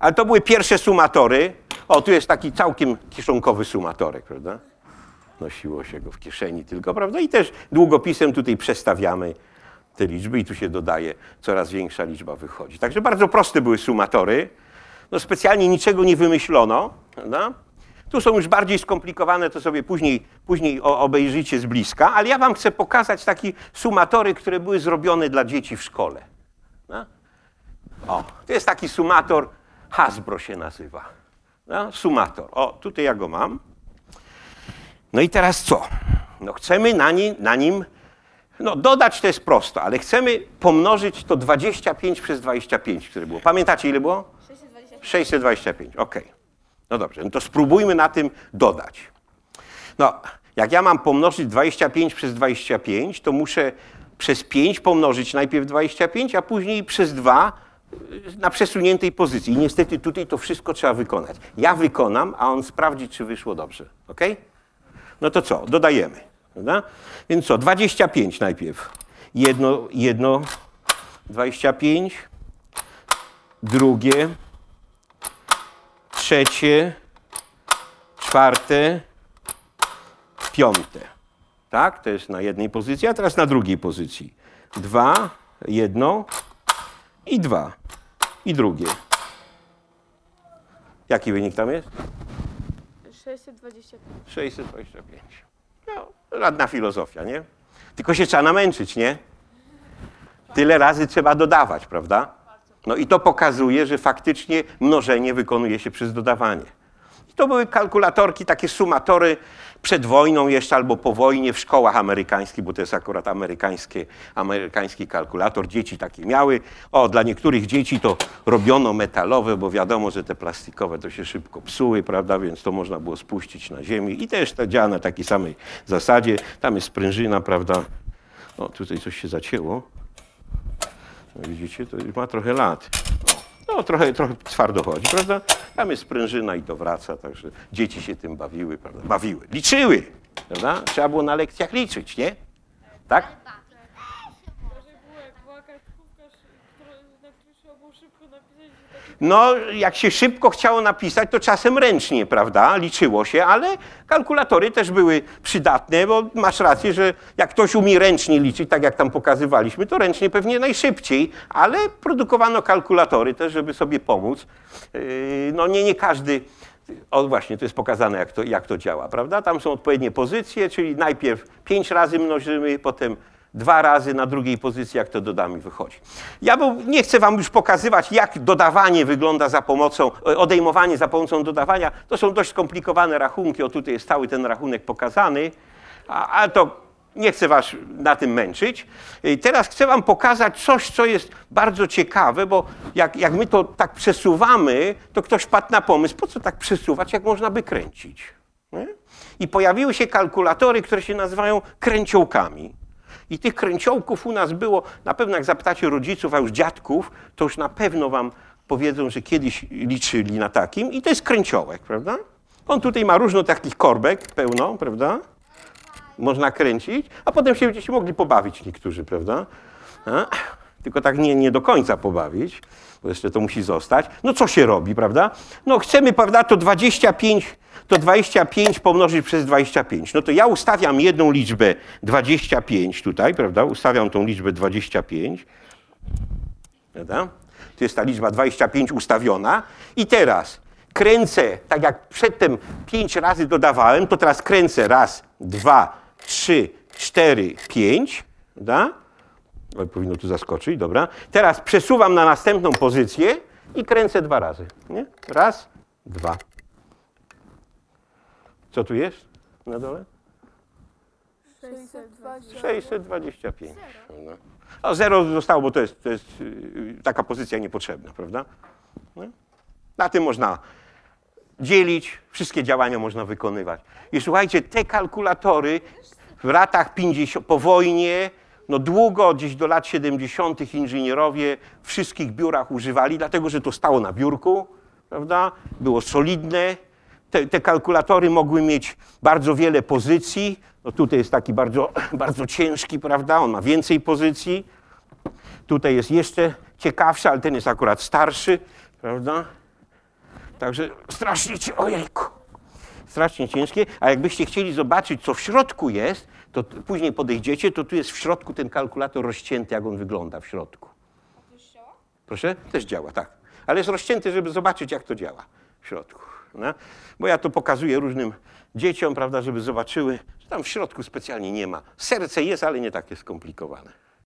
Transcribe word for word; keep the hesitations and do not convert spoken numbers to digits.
Ale to były pierwsze sumatory. O, tu jest taki całkiem kieszonkowy sumatorek, prawda? Nosiło się go w kieszeni tylko, prawda? I też długopisem tutaj przestawiamy te liczby i tu się dodaje, coraz większa liczba wychodzi. Także bardzo proste były sumatory. No specjalnie niczego nie wymyślono, prawda? Tu są już bardziej skomplikowane, to sobie później, później obejrzycie z bliska, ale ja wam chcę pokazać takie sumatory, które były zrobione dla dzieci w szkole. No? O, to jest taki sumator, Hasbro się nazywa. No? Sumator. O, tutaj ja go mam. No i teraz co? No chcemy na, nie, na nim, no dodać to jest prosto, ale chcemy pomnożyć to dwadzieścia pięć przez dwadzieścia pięć, które było. Pamiętacie ile było? sześćset dwadzieścia pięć, okej. Okay. No dobrze, no to spróbujmy na tym dodać. No, jak ja mam pomnożyć dwadzieścia pięć przez dwadzieścia pięć, to muszę przez pięć pomnożyć najpierw dwadzieścia pięć, a później przez dwa na przesuniętej pozycji. I niestety tutaj to wszystko trzeba wykonać. Ja wykonam, a on sprawdzi, czy wyszło dobrze. Ok? No to co? Dodajemy. Prawda? Więc co? dwadzieścia pięć najpierw. Jedno, jedno, dwadzieścia pięć, drugie, trzecie, czwarte, piąte. Tak? To jest na jednej pozycji, a teraz na drugiej pozycji. Dwa, jedno i dwa. I drugie. Jaki wynik tam jest? sześćset dwadzieścia pięć. sześćset dwadzieścia pięć. No, żadna filozofia, nie? Tylko się trzeba namęczyć, nie? Tyle razy trzeba dodawać, prawda? No i to pokazuje, że faktycznie mnożenie wykonuje się przez dodawanie. I to były kalkulatorki, takie sumatory przed wojną jeszcze albo po wojnie w szkołach amerykańskich, bo to jest akurat amerykańskie, amerykański kalkulator. Dzieci takie miały. O, dla niektórych dzieci to robiono metalowe, bo wiadomo, że te plastikowe to się szybko psuły, prawda, więc to można było spuścić na ziemi. I też to działa na takiej samej zasadzie. Tam jest sprężyna, prawda. O, tutaj coś się zacięło. No, widzicie, to już ma trochę lat. O, no, trochę, trochę twardo chodzi, prawda? Tam jest sprężyna i to wraca, także dzieci się tym bawiły, prawda? Bawiły, liczyły, prawda? Trzeba było na lekcjach liczyć, nie? Tak? No, jak się szybko chciało napisać, to czasem ręcznie, prawda? Liczyło się, ale kalkulatory też były przydatne, bo masz rację, że jak ktoś umie ręcznie liczyć, tak jak tam pokazywaliśmy, to ręcznie pewnie najszybciej, ale produkowano kalkulatory też, żeby sobie pomóc. No nie, nie każdy, o właśnie, to jest pokazane, jak to, jak to działa, prawda? Tam są odpowiednie pozycje, czyli najpierw pięć razy mnożymy, potem dwa razy na drugiej pozycji, jak to dodamy, wychodzi. Ja nie chcę wam już pokazywać, jak dodawanie wygląda za pomocą, odejmowanie za pomocą dodawania. To są dość skomplikowane rachunki. O, tutaj jest cały ten rachunek pokazany, ale to nie chcę was na tym męczyć. Teraz chcę wam pokazać coś, co jest bardzo ciekawe, bo jak, jak my to tak przesuwamy, to ktoś wpadł na pomysł, po co tak przesuwać, jak można by kręcić. Nie? I pojawiły się kalkulatory, które się nazywają kręciołkami. I tych kręciołków u nas było, na pewno jak zapytacie rodziców, a już dziadków, to już na pewno wam powiedzą, że kiedyś liczyli na takim. I to jest kręciołek, prawda? On tutaj ma różno takich korbek pełno, prawda? Można kręcić, a potem się będziecie mogli pobawić niektórzy, prawda? A? Tylko tak nie, nie do końca pobawić, bo jeszcze to musi zostać. No co się robi, prawda? No chcemy, prawda, to dwadzieścia pięć, to dwadzieścia pięć pomnożyć przez dwadzieścia pięć. No to ja ustawiam jedną liczbę dwadzieścia pięć tutaj, prawda? Ustawiam tą liczbę dwadzieścia pięć. Prawda? To jest ta liczba dwadzieścia pięć ustawiona. I teraz kręcę, tak jak przedtem pięć razy dodawałem, to teraz kręcę raz, dwa, trzy, cztery, pięć. Prawda? O, powinno tu zaskoczyć, dobra. Teraz przesuwam na następną pozycję i kręcę dwa razy. Nie? Raz, dwa. Co tu jest na dole? sześćset dwadzieścia pięć. No. A zero zostało, bo to jest, to jest yy, taka pozycja niepotrzebna, prawda? No. Na tym można dzielić, wszystkie działania można wykonywać. I słuchajcie, te kalkulatory w latach pięćdziesiątych po wojnie, no długo, gdzieś do lat siedemdziesiątych inżynierowie w wszystkich biurach używali, dlatego że to stało na biurku, prawda? Było solidne. Te, te kalkulatory mogły mieć bardzo wiele pozycji. No tutaj jest taki bardzo, bardzo ciężki, prawda? On ma więcej pozycji. Tutaj jest jeszcze ciekawszy, ale ten jest akurat starszy, prawda? Także strasznie ciężkie, ojejku, strasznie ciężkie, a jakbyście chcieli zobaczyć, co w środku jest, to później podejdziecie, to tu jest w środku ten kalkulator rozcięty, jak on wygląda w środku. A to działa? Proszę? Też działa, tak. Ale jest rozcięty, żeby zobaczyć, jak to działa w środku. No? Bo ja to pokazuję różnym dzieciom, prawda, żeby zobaczyły, że tam w środku specjalnie nie ma. Serce jest, ale nie takie skomplikowane.